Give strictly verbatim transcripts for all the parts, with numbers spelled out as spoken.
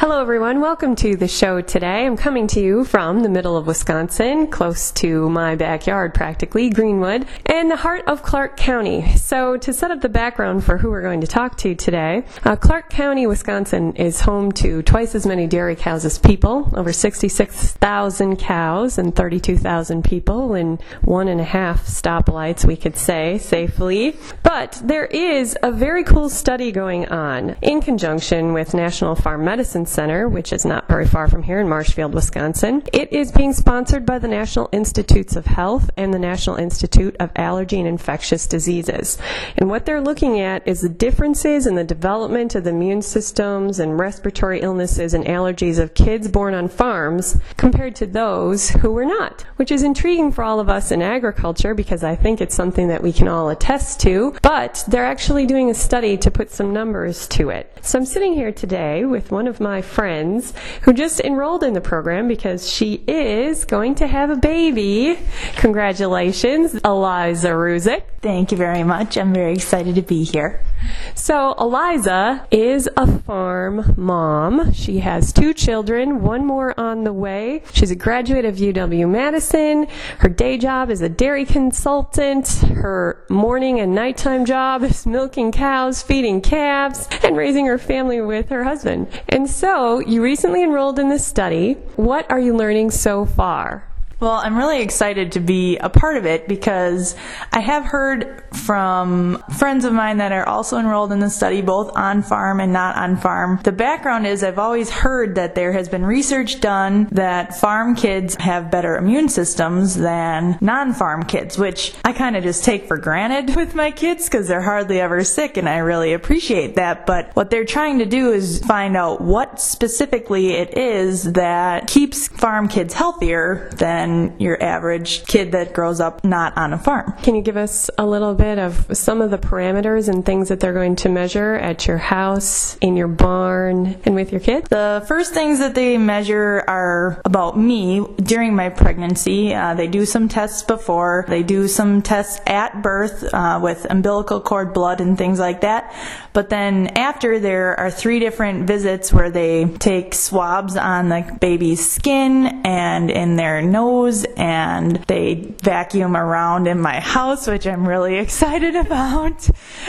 Hello everyone, welcome to the show today. I'm coming to you from the middle of Wisconsin, close to my backyard practically, Greenwood, and the heart of Clark County. So to set up the background for who we're going to talk to today, uh, Clark County, Wisconsin is home to twice as many dairy cows as people, over sixty-six thousand cows and thirty-two thousand people in one and a half stoplights, we could say safely. But there is a very cool study going on in conjunction with National Farm Medicine Center, which is not very far from here in Marshfield, Wisconsin. It is being sponsored by the National Institutes of Health and the National Institute of Allergy and Infectious Diseases. And what they're looking at is the differences in the development of the immune systems and respiratory illnesses and allergies of kids born on farms compared to those who were not, which is intriguing for all of us in agriculture because I think it's something that we can all attest to, but they're actually doing a study to put some numbers to it. So I'm sitting here today with one of my friends who just enrolled in the program because she is going to have a baby. Congratulations, Eliza Ruzick. Thank you very much. I'm very excited to be here. So Eliza is a farm mom. She has two children, one more on the way. She's a graduate of U W-Madison. Her day job is a dairy consultant. Her morning and nighttime job is milking cows, feeding calves, and raising her family with her husband. And so you recently enrolled in this study. What are you learning so far? Well, I'm really excited to be a part of it because I have heard from friends of mine that are also enrolled in the study, both on farm and not on farm. The background is I've always heard that there has been research done that farm kids have better immune systems than non-farm kids, which I kind of just take for granted with my kids because they're hardly ever sick, and I really appreciate that. But what they're trying to do is find out what specifically it is that keeps farm kids healthier than your average kid that grows up not on a farm. Can you give us a little bit of some of the parameters and things that they're going to measure at your house, in your barn, and with your kids? The first things that they measure are about me during my pregnancy. Uh, they do some tests before. They do some tests at birth uh, with umbilical cord blood and things like that. But then after, there are three different visits where they take swabs on the baby's skin and in their nose, and they vacuum around in my house, which I'm really excited about.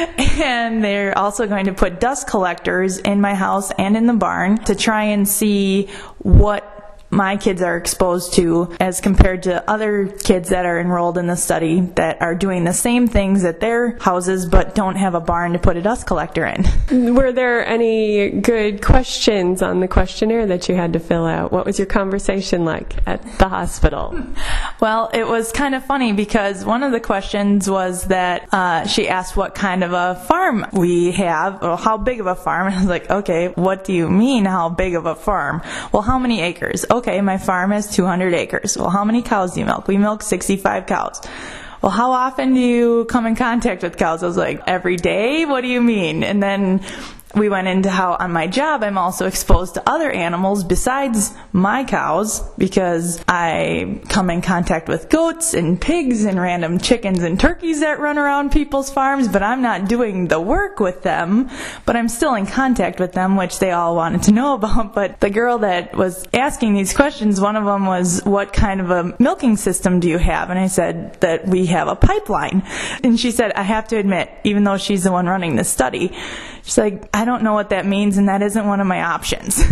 And they're also going to put dust collectors in my house and in the barn to try and see what my kids are exposed to as compared to other kids that are enrolled in the study that are doing the same things at their houses but don't have a barn to put a dust collector in. Were there any good questions on the questionnaire that you had to fill out? What was your conversation like at the hospital? Well, it was kind of funny because one of the questions was that uh, she asked what kind of a farm we have, or how big of a farm. And I was like, okay, what do you mean how big of a farm? Well, how many acres? Okay. Okay, my farm has two hundred acres. Well, how many cows do you milk? We milk sixty-five cows. Well, how often do you come in contact with cows? I was like, every day? What do you mean? And then we went into how on my job I'm also exposed to other animals besides my cows because I come in contact with goats and pigs and random chickens and turkeys that run around people's farms, but I'm not doing the work with them, but I'm still in contact with them, which they all wanted to know about. But the girl that was asking these questions, one of them was, what kind of a milking system do you have? And I said that we have a pipeline. And she said, I have to admit, even though she's the one running the study, she's like, I don't know what that means, and that isn't one of my options.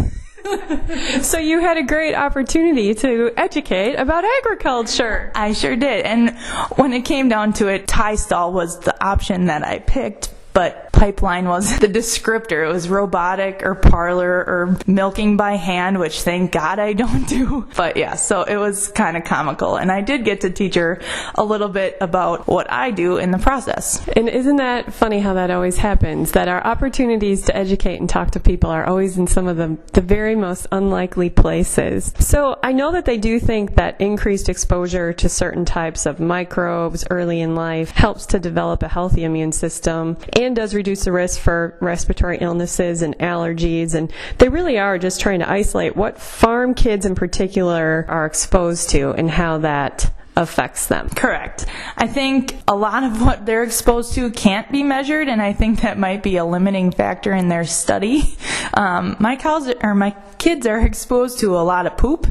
So you had a great opportunity to educate about agriculture. I sure did. And when it came down to it, tie stall was the option that I picked, but pipeline was the descriptor. It was robotic or parlor or milking by hand, which thank God I don't do. But yeah, so it was kind of comical. And I did get to teach her a little bit about what I do in the process. And isn't that funny how that always happens? That our opportunities to educate and talk to people are always in some of the, the very most unlikely places. So I know that they do think that increased exposure to certain types of microbes early in life helps to develop a healthy immune system and does reduce the risk for respiratory illnesses and allergies. And they really are just trying to isolate what farm kids in particular are exposed to and how that affects them. Correct. I think a lot of what they're exposed to can't be measured, and I think that might be a limiting factor in their study. Um, my cows or my kids are exposed to a lot of poop,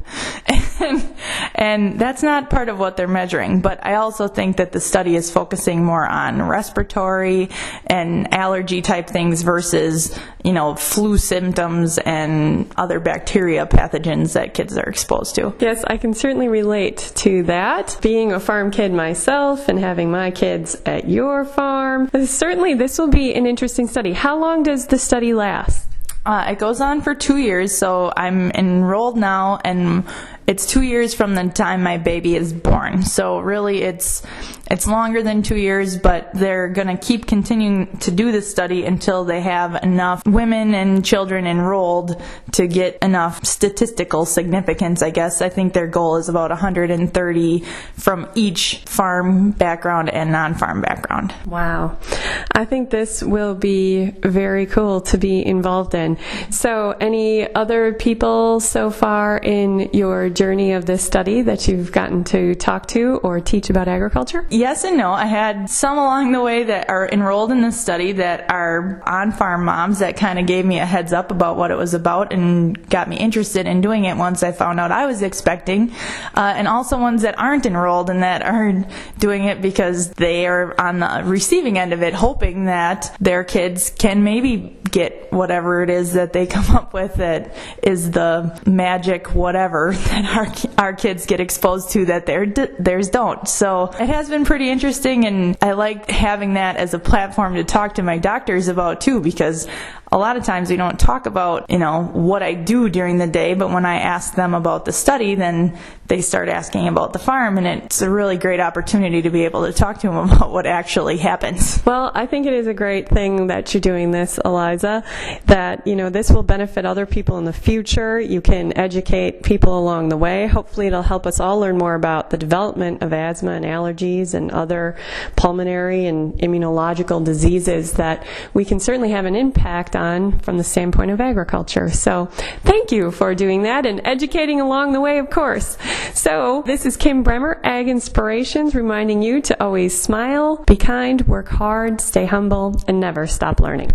and, and that's not part of what they're measuring. But I also think that the study is focusing more on respiratory and allergy type things versus, you know, flu symptoms and other bacteria pathogens that kids are exposed to. Yes, I can certainly relate to that. Being a farm kid myself and having my kids at your farm, certainly this will be an interesting study. How long does the study last? Uh, it goes on for two years, so I'm enrolled now, and it's two years from the time my baby is born. So really it's it's longer than two years, but they're going to keep continuing to do this study until they have enough women and children enrolled to get enough statistical significance, I guess. I think their goal is about one hundred thirty from each farm background and non-farm background. Wow. I think this will be very cool to be involved in. So any other people so far in your journey of this study that you've gotten to talk to or teach about agriculture? Yes and no. I had some along the way that are enrolled in this study that are on-farm moms that kind of gave me a heads up about what it was about and got me interested in doing it once I found out I was expecting. Uh, and also ones that aren't enrolled and that are doing it because they are on the receiving end of it, hoping that their kids can maybe get whatever it is that they come up with that is the magic whatever that our our kids get exposed to that their theirs don't. So it has been pretty interesting, and I like having that as a platform to talk to my doctors about too, because a lot of times we don't talk about, you know, what I do during the day, but when I ask them about the study, then they start asking about the farm, and it's a really great opportunity to be able to talk to them about what actually happens. Well, I think it is a great thing that you're doing this, Eliza, that, you know, this will benefit other people in the future. You can educate people along the way. Hopefully it'll help us all learn more about the development of asthma and allergies and other pulmonary and immunological diseases that we can certainly have an impact on from the standpoint of agriculture. So thank you for doing that and educating along the way, of course. So this is Kim Bremer, Ag Inspirations, reminding you to always smile, be kind, work hard, stay humble, and never stop learning.